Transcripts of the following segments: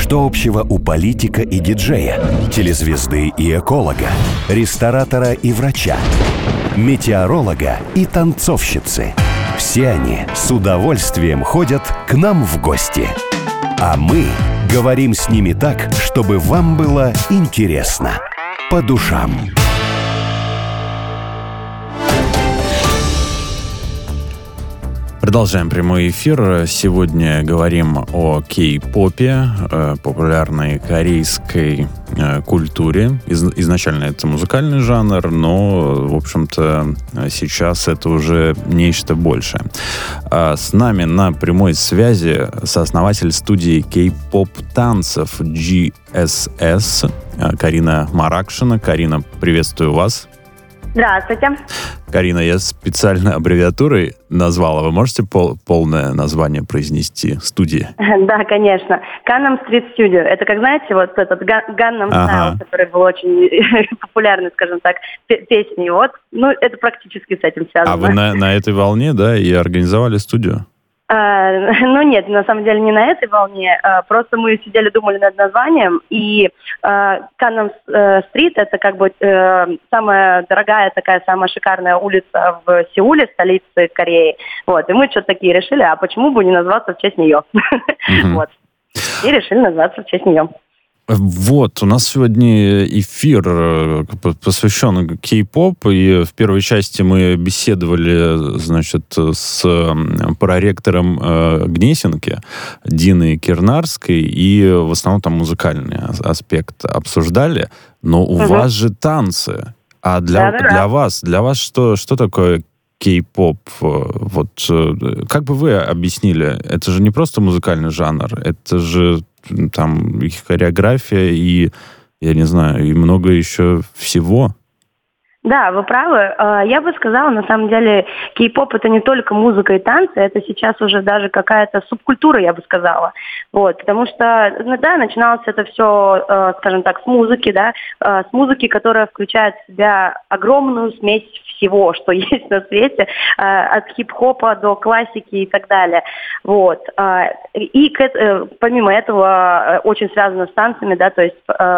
Что общего у политика и диджея, телезвезды и эколога, ресторатора и врача, метеоролога и танцовщицы? Все они с удовольствием ходят к нам в гости. А мы говорим с ними так, чтобы вам было интересно, по душам. Продолжаем прямой эфир. Сегодня говорим о кей-попе, популярной корейской культуре. Изначально это музыкальный жанр, но, в общем-то, сейчас это уже нечто большее. С нами на прямой связи сооснователь студии кей-поп танцев GSS Карина Маракшина. Карина, приветствую вас. Здравствуйте. Карина, я специально аббревиатурой назвала. Вы можете полное название произнести студии? Да, конечно. Gangnam Street Studio. Это, как знаете, вот этот Gangnam Style, который был очень популярный, скажем так, песней. Вот, ну, это практически с этим связано. А вы на этой волне, да, и организовали студию? Ну нет, на самом деле не на этой волне, просто мы сидели, думали над названием, и Gangnam Street это как бы самая дорогая, такая самая шикарная улица в Сеуле, столице Кореи, вот, и мы что-то такие решили, а почему бы не назваться в честь нее, вот, и решили назваться в честь нее. Вот, у нас сегодня эфир посвящен кей-поп, и в первой части мы беседовали, значит, с проректором Гнесинки, Диной Кирнарской, и в основном там музыкальный аспект обсуждали, но у вас же танцы, а для вас что такое кей-поп? Вот, как бы вы объяснили, это же не просто музыкальный жанр, это же там их хореография и, я не знаю, и много еще всего. Да, вы правы. Я бы сказала, на самом деле, кей-поп это не только музыка и танцы, это сейчас уже даже какая-то субкультура, я бы сказала. Вот, потому что, да, начиналось это все, скажем так, с музыки, да, с музыки, которая включает в себя огромную смесь всего, что есть на свете, от хип-хопа до классики и так далее. Вот. И помимо этого очень связано с танцами, да, то есть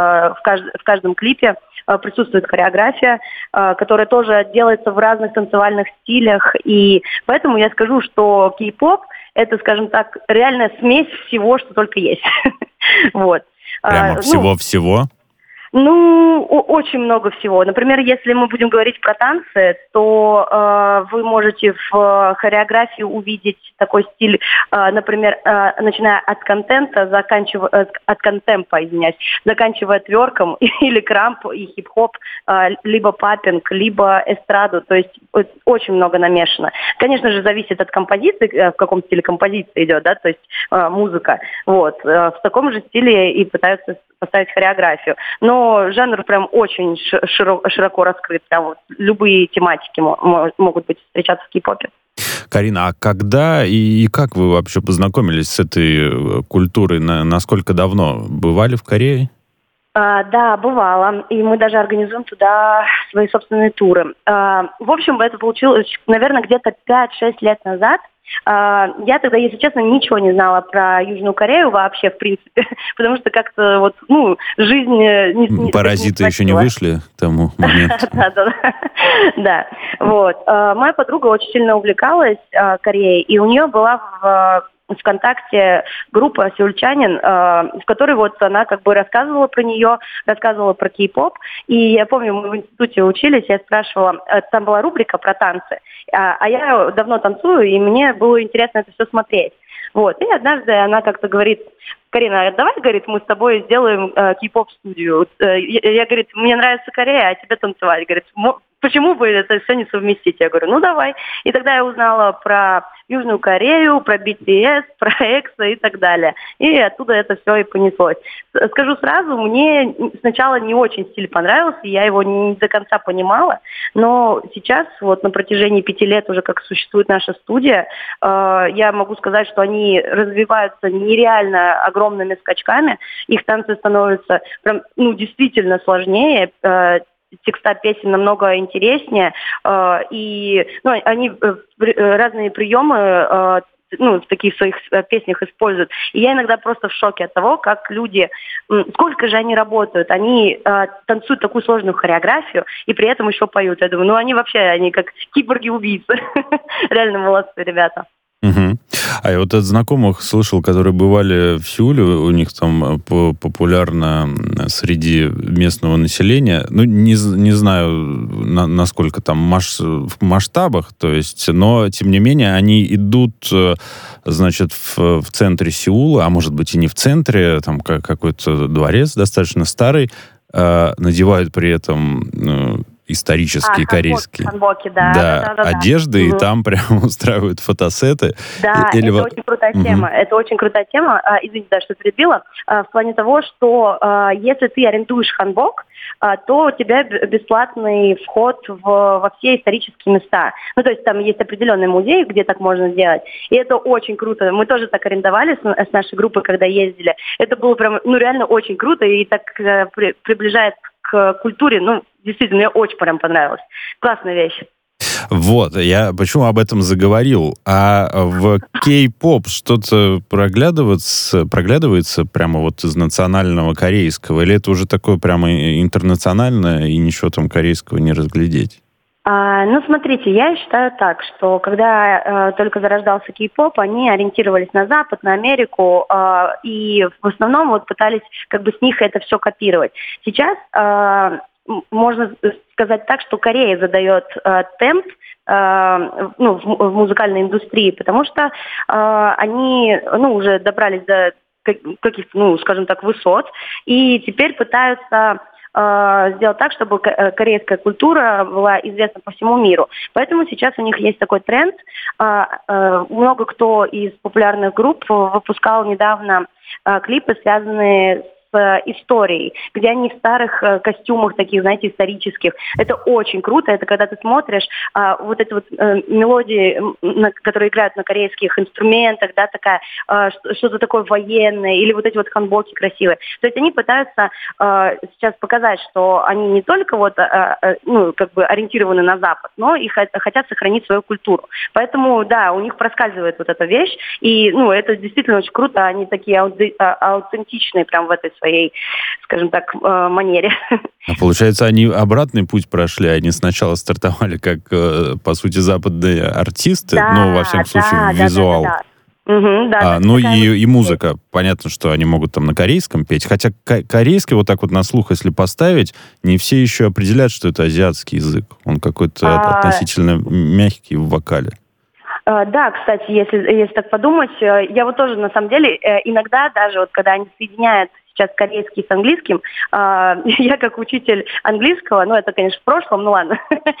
в каждом клипе присутствует хореография, которая тоже делается в разных танцевальных стилях, и поэтому я скажу, что кей-поп это, скажем так, реальная смесь всего, что только есть. Вот. Прямо всего-всего? Ну, очень много всего. Например, если мы будем говорить про танцы, то вы можете в хореографии увидеть такой стиль, например, начиная от контента, заканчивая тверком или крамп и хип-хоп, либо паппинг, либо эстраду. То есть очень много намешано. Конечно же, зависит от композиции, в каком стиле композиция идет, да, то есть музыка. Вот. В таком же стиле и пытаются поставить хореографию. Но жанр прям очень широко раскрыт. Прям вот любые тематики могут быть встречаться в кей-попе. Карина, а когда и как вы вообще познакомились с этой культурой? Насколько давно? Бывали в Корее? Да, бывало. И мы даже организуем туда свои собственные туры. В общем, это получилось, наверное, где-то 5-6 лет назад. Я тогда, если честно, ничего не знала про Южную Корею вообще, в принципе, потому что как-то вот, ну, жизнь... Паразиты еще не вышли к тому моменту. Да, вот. Моя подруга очень сильно увлекалась Кореей, и у нее была в ВКонтакте группа «Сеульчанин», в которой вот она как бы рассказывала про нее, рассказывала про кей-поп. И я помню, мы в институте учились, я спрашивала, там была рубрика про танцы, а я давно танцую, и мне было интересно это все смотреть. Вот. И однажды она как-то говорит: Карина, давай, говорит, мы с тобой сделаем кей-поп-студию. Я, говорит, мне нравится Корея, а тебе танцевать. Говорит, почему бы это все не совместить? Я говорю, ну давай. И тогда я узнала про Южную Корею, про BTS, про EXO и так далее. И оттуда это все и понеслось. Скажу сразу, мне сначала не очень стиль понравился, я его не до конца понимала, но сейчас, вот на протяжении 5 лет уже как существует наша студия, я могу сказать, что они развиваются нереально огромными скачками, их танцы становятся прям, ну, действительно сложнее, текста песен намного интереснее, и ну, они разные приемы в таких своих песнях используют. И я иногда просто в шоке от того, как люди, сколько же они работают. Они танцуют такую сложную хореографию и при этом еще поют. Я думаю, они как киборги-убийцы. Реально молодцы ребята. Угу. А я вот от знакомых слышал, которые бывали в Сеуле, у них там популярно среди местного населения, не знаю, насколько там в масштабах, то есть, но, тем не менее, они идут, значит, в центре Сеула, а может быть и не в центре, там какой-то дворец достаточно старый, надевают при этом исторические корейские ханбоки, одежды, и там прямо устраивают фотосеты. Да, это очень крутая тема. Это очень крутая тема. Извините, да, что перебила. В плане того, что если ты арендуешь ханбок, то у тебя бесплатный вход во все исторические места. То есть там есть определенный музей, где так можно сделать. И это очень круто. Мы тоже так арендовали с нашей группой, когда ездили. Это было прям, реально очень круто и так приближает к культуре. Действительно, мне очень прям понравилось. Классная вещь. Вот, я почему об этом заговорил. А в кей-поп что-то проглядывается прямо вот из национального корейского? Или это уже такое прямо интернациональное, и ничего там корейского не разглядеть? Смотрите, я считаю так, что когда только зарождался кей-поп, они ориентировались на Запад, на Америку, и в основном пытались с них это все копировать. Сейчас можно сказать так, что Корея задает темп в музыкальной индустрии, потому что они уже добрались до каких-то, скажем так, высот, и теперь пытаются сделать так, чтобы корейская культура была известна по всему миру. Поэтому сейчас у них есть такой тренд. Много кто из популярных групп выпускал недавно клипы, связанные с историей, где они в старых костюмах таких, знаете, исторических. Это очень круто. Это когда ты смотришь эти мелодии, которые играют на корейских инструментах, да, такая что-то такое военное, или эти ханбоки красивые. То есть они пытаются сейчас показать, что они не только ориентированы на Запад, но и хотят сохранить свою культуру. Поэтому, да, у них проскальзывает эта вещь, и, это действительно очень круто. Они такие аутентичные прям в этой своей, скажем так, манере. А получается, они обратный путь прошли, они сначала стартовали как, по сути, западные артисты, во всяком случае, визуал. И музыка. Понятно, что они могут там на корейском петь, хотя корейский вот так на слух, если поставить, не все еще определяют, что это азиатский язык. Он какой-то относительно мягкий в вокале. Да, кстати, если так подумать, я тоже, на самом деле, иногда даже когда они соединяют сейчас корейский с английским, я как учитель английского, это, конечно, в прошлом, ладно,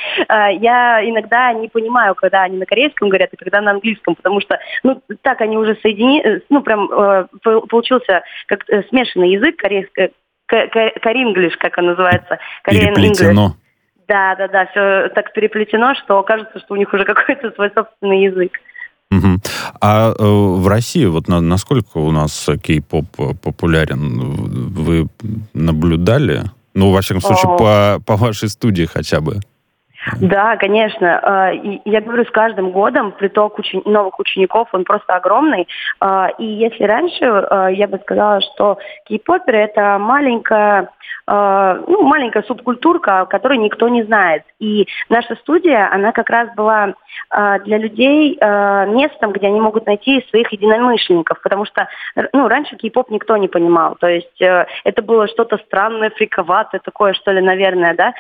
я иногда не понимаю, когда они на корейском говорят и когда на английском, потому что, так они уже соединились, получился как смешанный язык, корейский, как он называется. Переплетено. Да, все так переплетено, что кажется, что у них уже какой-то свой собственный язык. Угу. А в России насколько у нас кей-поп популярен? Вы наблюдали? Во всяком случае, по вашей студии хотя бы. Да, конечно. Я говорю, с каждым годом приток новых учеников, он просто огромный. И если раньше я бы сказала, что кей-поперы — это маленькая субкультурка, которую никто не знает. И наша студия, она как раз была для людей местом, где они могут найти своих единомышленников, потому что раньше кей-поп никто не понимал. То есть это было что-то странное, фриковатое, такое, что ли, наверное, да.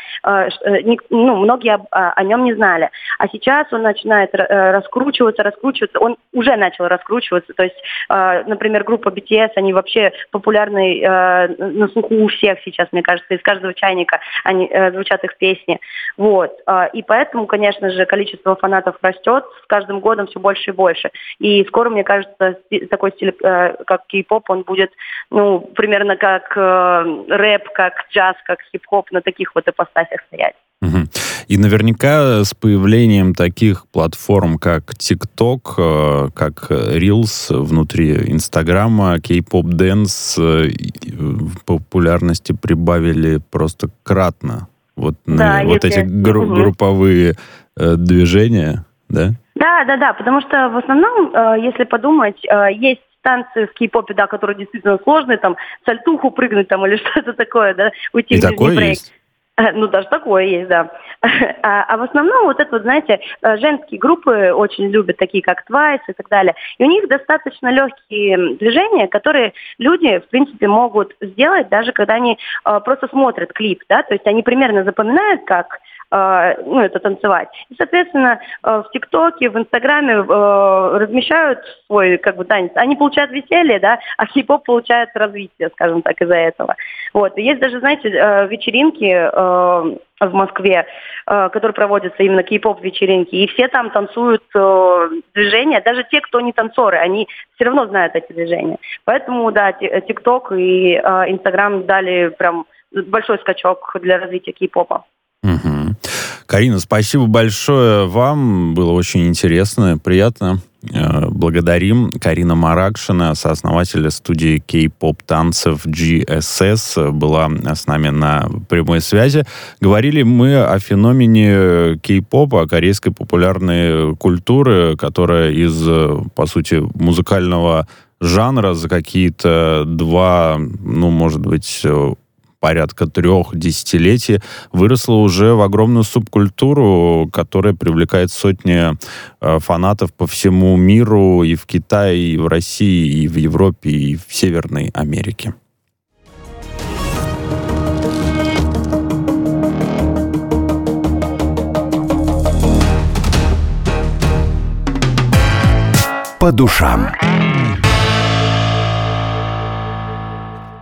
Многие о нем не знали. А сейчас он начинает раскручиваться. Он уже начал раскручиваться. То есть, например, группа BTS, они вообще популярны на слуху у всех сейчас, мне кажется, из каждого чайника они звучат их песни. И поэтому, конечно же, количество фанатов растет с каждым годом все больше и больше. И скоро, мне кажется, такой стиль, как кей-поп, он будет, примерно как рэп, как джаз, как хип-хоп, на таких ипостасях стоять. Угу. И наверняка с появлением таких платформ, как TikTok, как Reels внутри Инстаграма, K-pop Dance в популярности прибавили просто кратно. Эти групповые движения, да? Да, потому что в основном, если подумать, есть танцы в кей-попе, да, которые действительно сложные, там, сальтуху прыгнуть там или что-то такое, да, уйти И в такое брейк. есть? Ну, даже такое есть, да. А в основном вот это, вот, знаете, женские группы очень любят, такие как Twice и так далее. И у них достаточно легкие движения, которые люди, в принципе, могут сделать, даже когда они просто смотрят клип, да, то есть они примерно запоминают, как это танцевать. И, соответственно, в ТикТоке, в Инстаграме размещают свой, танец. Они получают веселье, да, а хип-хоп получает развитие, скажем так, из-за этого. Вот. И есть даже, знаете, вечеринки в Москве, которые проводятся именно кей-поп вечеринки, и все там танцуют движения, даже те, кто не танцоры, они все равно знают эти движения. Поэтому, да, ТикТок и Инстаграм дали прям большой скачок для развития кей-попа. Угу. Карина, спасибо большое вам. Было очень интересно, приятно. Благодарим. Карина Маракшина, сооснователь студии кей-поп танцев GSS, была с нами на прямой связи. Говорили мы о феномене кей-попа, корейской популярной культуры, которая из, по сути, музыкального жанра за какие-то 2, может быть, порядка 3 десятилетий выросла уже в огромную субкультуру, которая привлекает сотни фанатов по всему миру, и в Китае, и в России, и в Европе, и в Северной Америке. По душам.